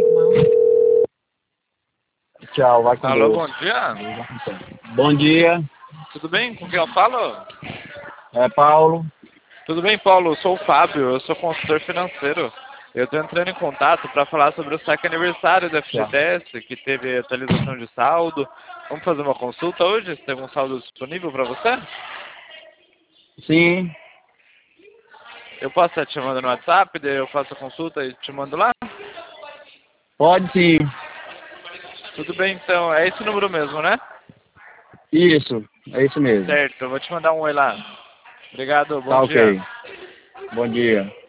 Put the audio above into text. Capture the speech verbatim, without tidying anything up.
Tchau, vai com Alô, Deus. bom dia. Bom dia, Tudo bem? Com quem eu falo? é Paulo. Tudo bem, Paulo? Eu sou o Fábio, eu sou consultor financeiro. Eu estou entrando em contato para falar sobre o saque aniversário da Tchau. F G T S, que teve atualização de saldo. Vamos fazer uma consulta hoje? Você tem algum saldo disponível para você? Sim, Eu posso estar te mandando no WhatsApp, daí eu faço a consulta e te mando lá? pode sim. Tudo bem, então. É esse número mesmo, né? Isso, é isso mesmo. Certo, eu vou te mandar um oi lá. Obrigado, bom Tá dia. ok. Bom dia.